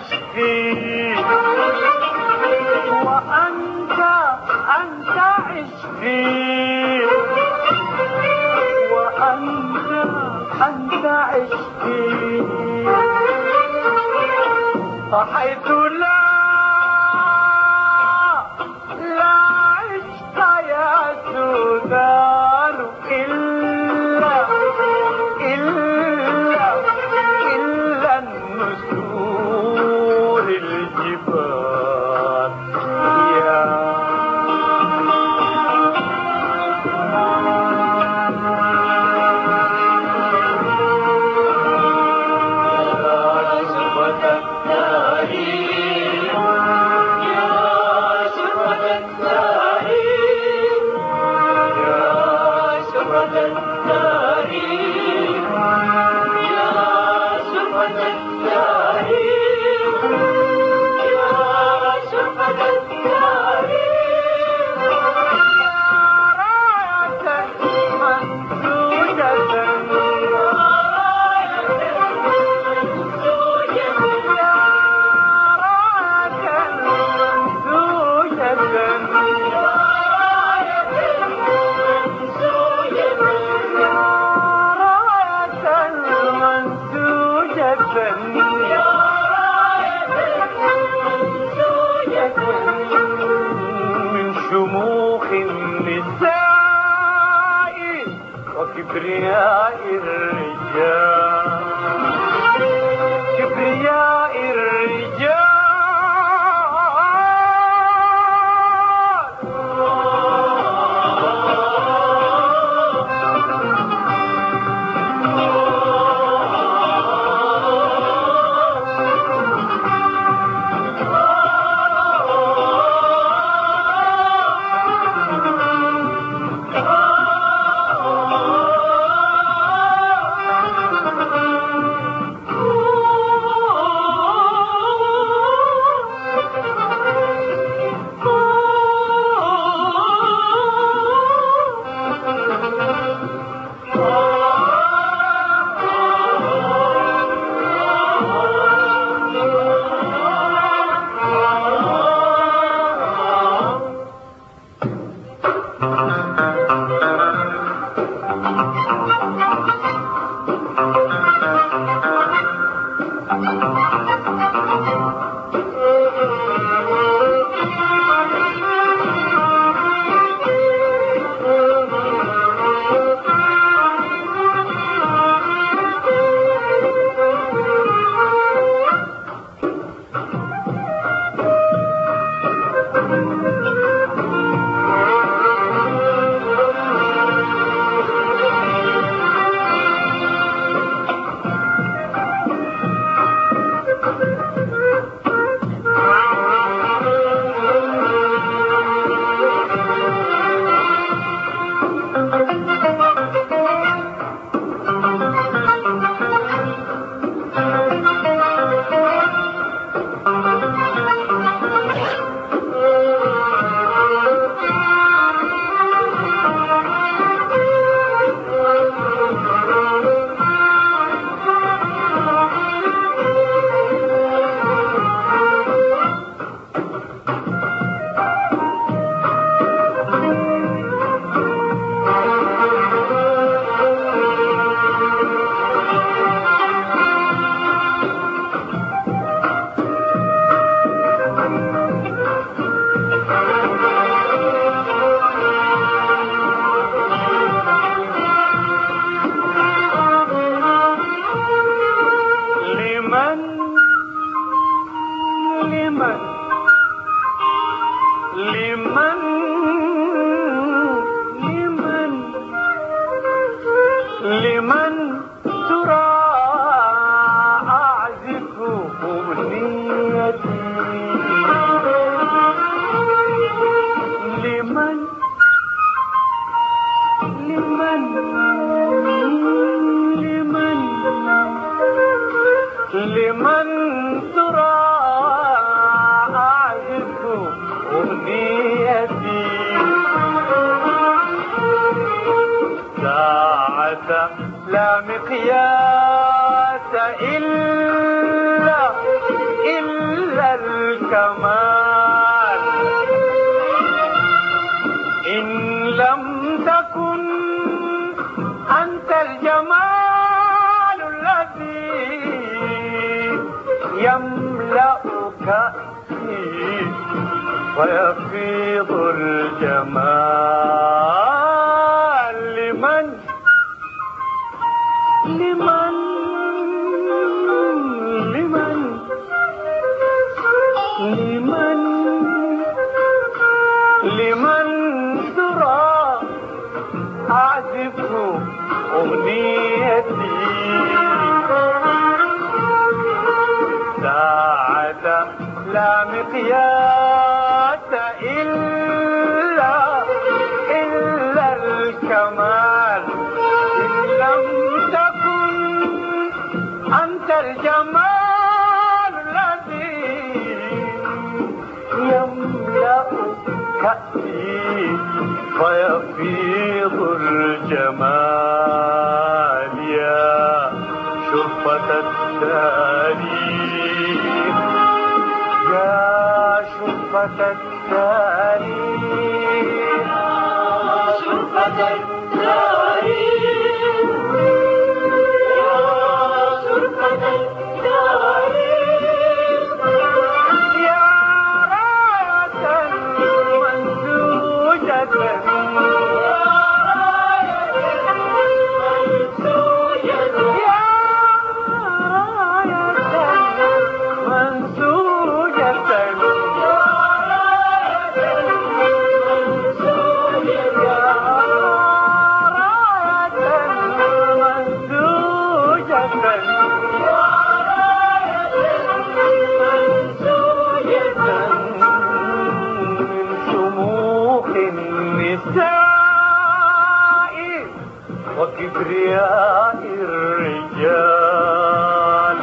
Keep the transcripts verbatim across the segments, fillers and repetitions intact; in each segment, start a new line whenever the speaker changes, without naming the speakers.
عشقي وأنت أنت عشقي وأنت أنت عشقي حيث لا لا عشق يا سودان إلا إلا إلا النسور الجبال يا من شموخ النساء وكبرياء الرجال كبرياء الرجال لمن ترى أعزف أغنيتي ساعة لا مقياس إلا إلا الكمال إن لم تكن أنت الجمال الذي يملأ كأسي ويفيض الجمال لمن لمن لمن لمن لمن ترى أعزف أغنيتي ساعة لا مقياس إلا إلا الكمال إن لم تكن أنت الجمال الذي يملأ كأسي فيفيض الجمال يا شرفة التاريخ يا شرفة التاريخ
شرفة التاريخ يا شرفة التاريخ
يا راية منسوجة وكبرياء الرجال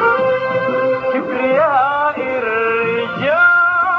كبرياء الرجال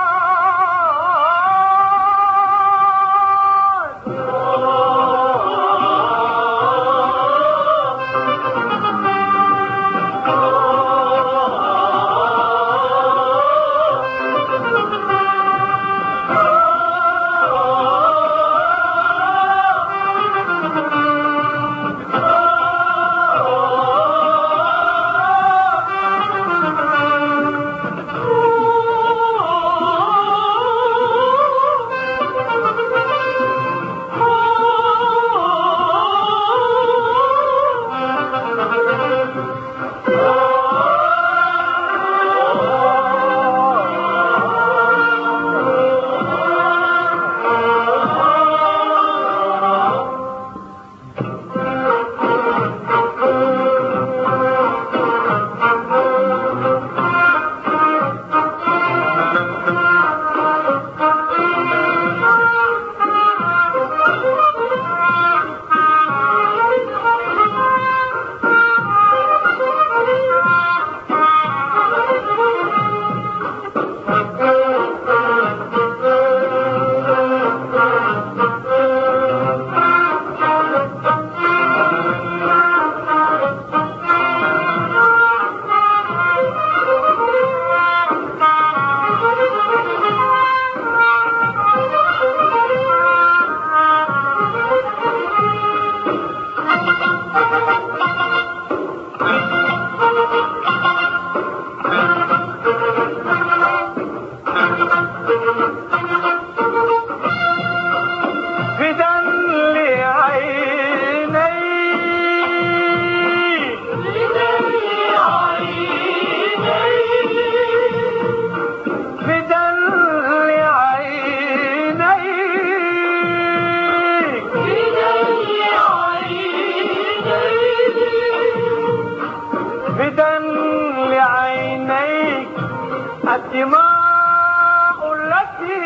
الدماء التي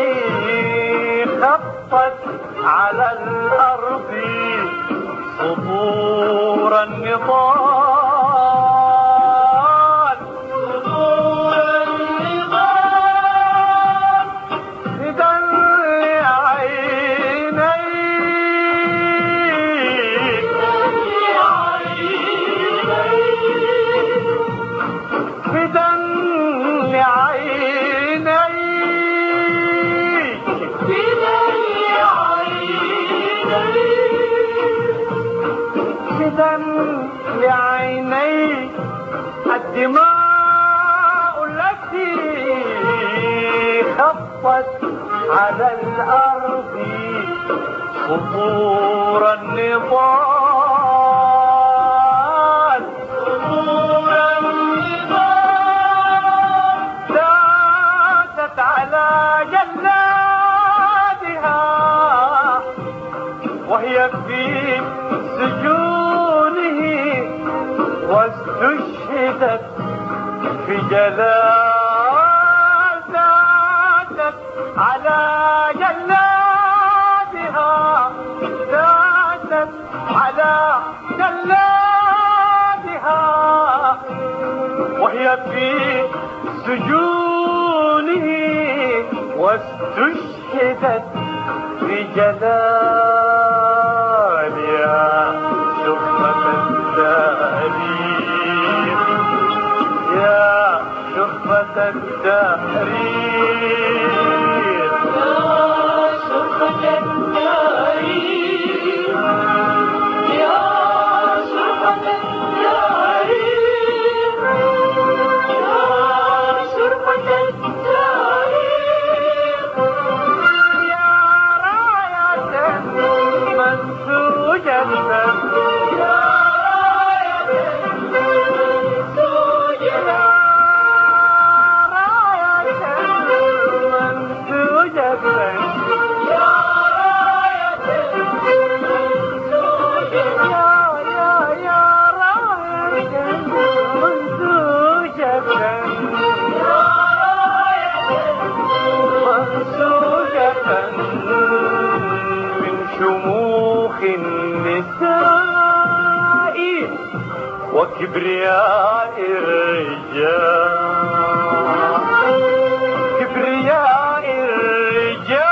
خطت على الأرض سطور النضال سطور النضال بدل عينيك بدل عينيك خطت على الأرض خطور النضال خطور النضال زادت على جلادها وهي في سجونه واستشهدت في جلال زادت على جلادها زادت على جلادها وهي في سجونه واستشهدت في جلالها شفة التاريخ يا شفة التاريخ
يا شرفة التاريخ يا شرفة التاريخ يا شرفة التاريخ
يا راية منسوجة
يا راية منسوجة
النساء وكبرياء الرجال كبرياء الرجال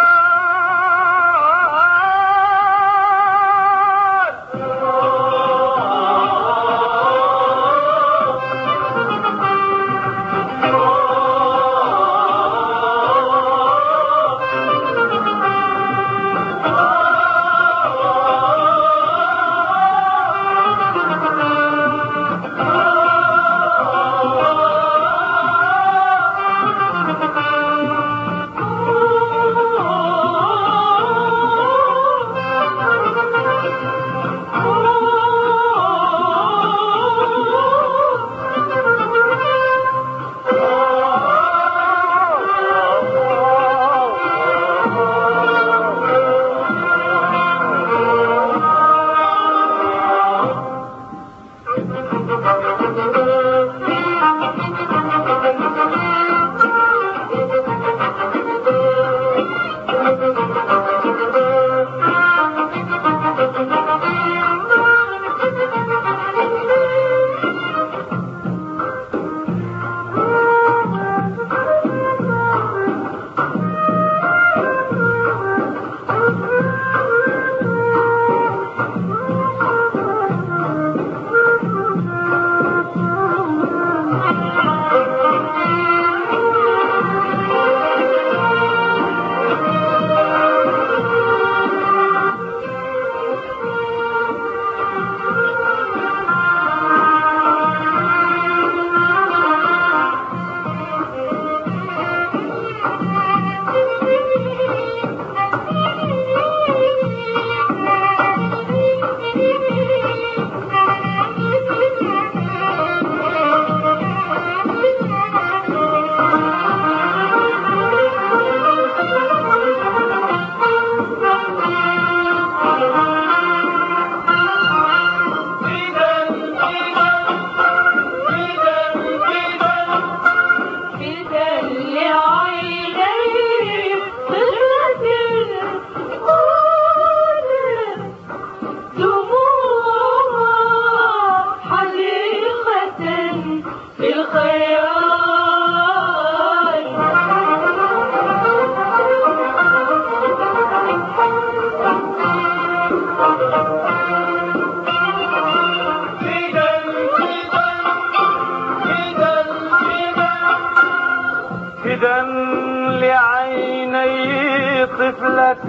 لعيني طفلة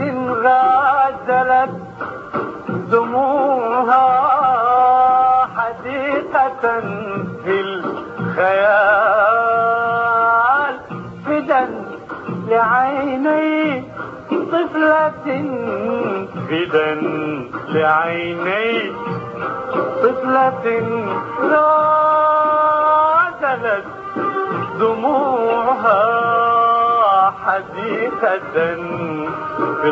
غازلت دموعها حديقة في الخيال فدا لعيني طفلة فدا لعيني طفلة غادلت دموعها حديقة في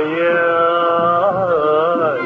الخيال.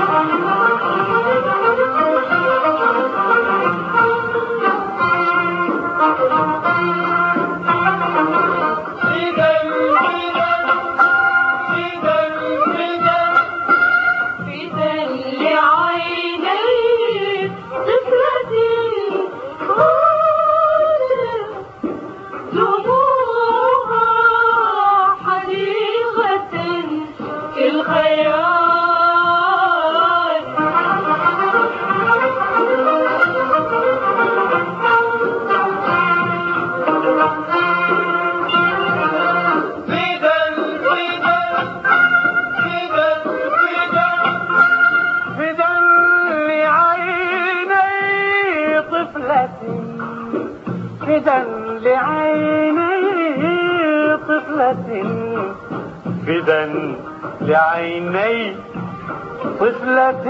فدا لعيني طفلة فدا لعيني طفلة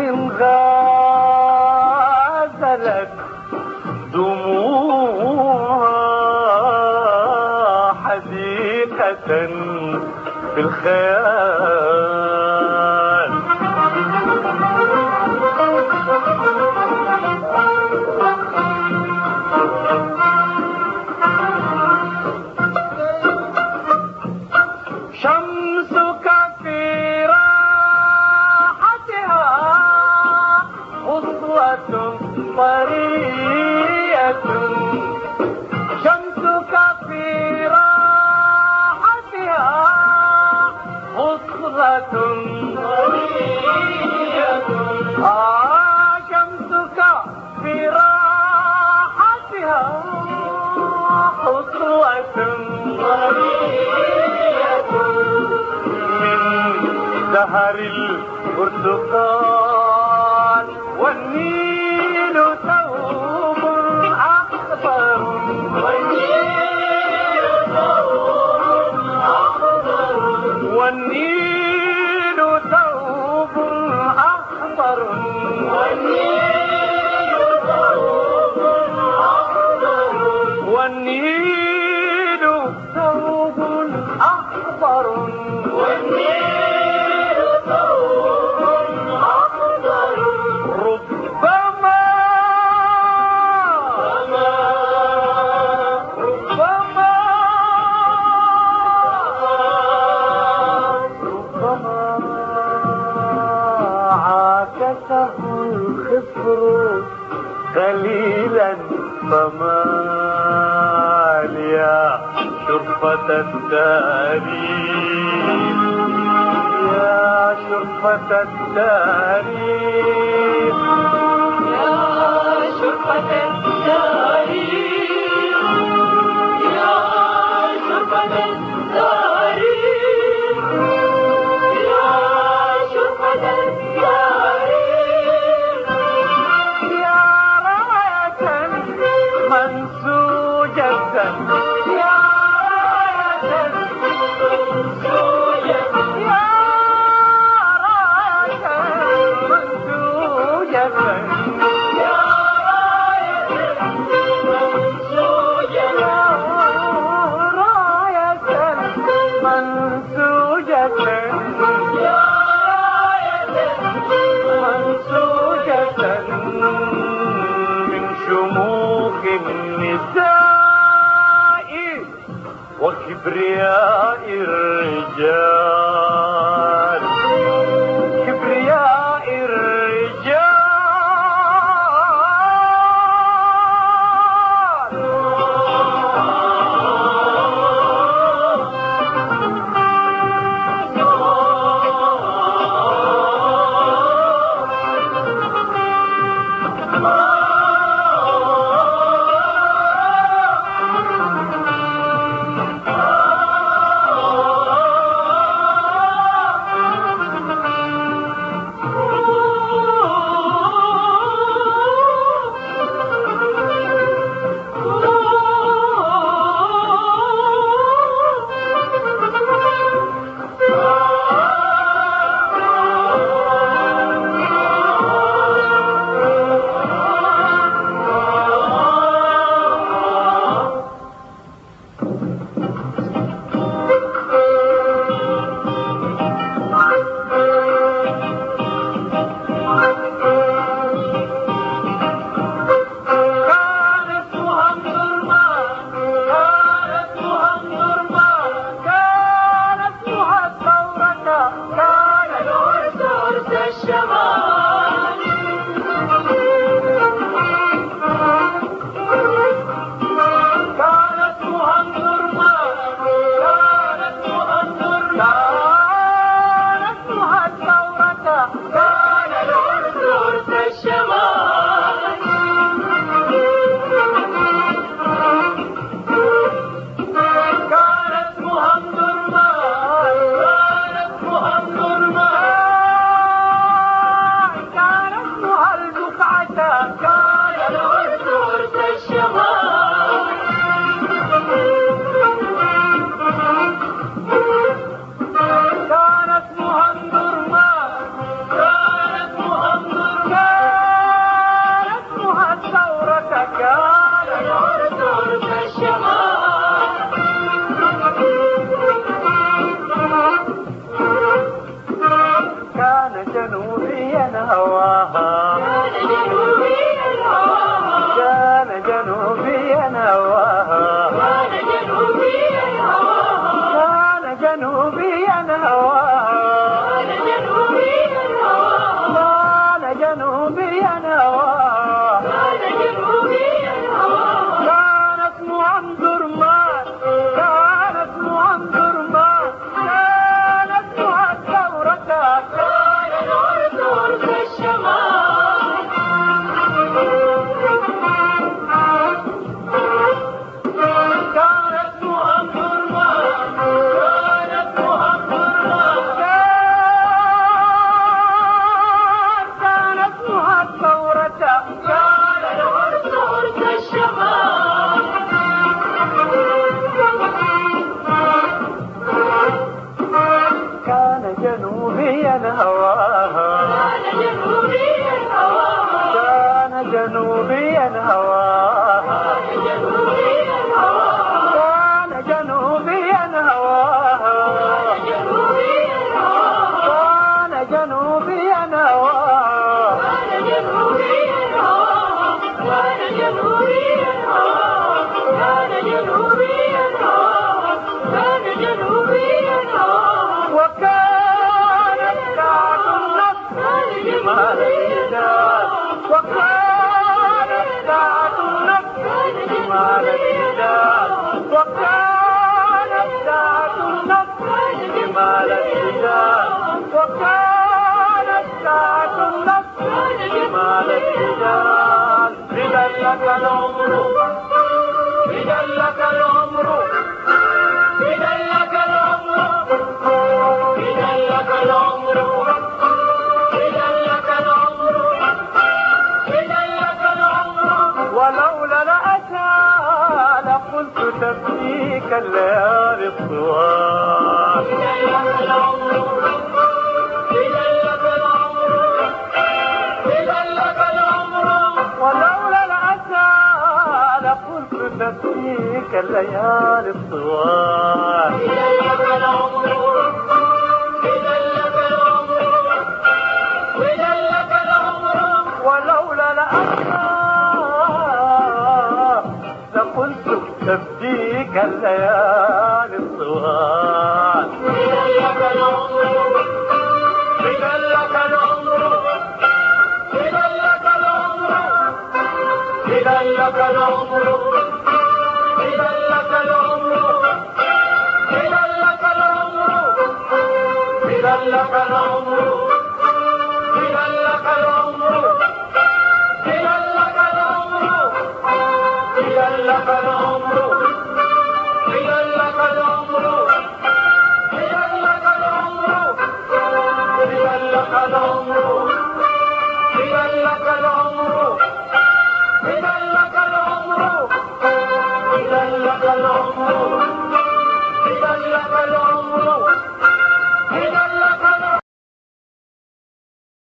غازلت دموعها حديقة في الخيال. شمسك في راحتها أسوة طرية، شمسك في راحتها أسوة طرية. آه شمسك في راحتها أسوة طرية من زهر البرتقال، والنيل ثوب أخضر، والنيل ثوب أخضر، والنيل ثوب أخضر، والنيل ثوب أخضر، والنيل ثوب أخضر، والنيل ثوب أخضر. ربما ربما ربما عاكسه الخفر قليلا، فمال يا شرفة التاريخ، يا شرفة التاريخ،
يا شرفة التاريخ، يا شرفة التاريخ، يا شرفة التاريخ،
يا راية منسوجة، يا راية منسوجة، يا راية منسوجة، يا راية منسوجة، يا راية منسوجة، يا راية منسوجة من شموخ النساء وكبرياء الرجال، كبرياء الرجال. جنوبيا هواه
كان جنوبيا هواه
كان جنوبيا هواه
كان جنوبيا هواه
كان اسمه عبد الرحمن كان اسمه عبد الرحمن كان اسمه الثورة
كان نور نور في الشمال
كان اسمه عبد الرحمن كان اسمه عبد الرحمن كان اسمه الثورة
كان نور نور في الشمال
كان جنوبيا هواها
كان جنوبيا هواه
كان جنوبيا هواها
كان جنوبيا هواه
كان جنوبيا هواها
جنوبيا هواه
كان جنوبيا هواها
كان جنوبيا هواه كان جنوبيا هواه كان جنوبيا هواه كان جنوبيا هواه
وكانت ساعة النصر جمال الرجال وكانت ساعة النصر جمال الرجال وكانت ساعة النصر جمال الرجال وكانت ساعة النصر جمال الرجال إذا لك العمر إذا لك العمر إذا لك العمر إذا لك العمر إذا لك العمر إذا لك العمر ولولا الأسى لقلت تبكيك الليالي الطوال
إذا لك العمر إذا لك العمر
إذا لك العمر ولولا الأسى لقلت تبكيك الليالي الطوال
إذا لك العمر إذا لك العمر إذا لك العمر
ولولا الأسى لقلت تبديك الليالي الطوال
إذا لك العمر
إذا لك العمر إذا لك العمر إذا لك العمر إذا لك العمر إذا لك العمر إذا لك العمر إذا لك العمر إذا لك العمر إذا لك العمر إذا لك العمر إذا لك العمر إذا لك العمر إذا لك العمر إذا لك العمر إذا لك العمر إذا لك العمر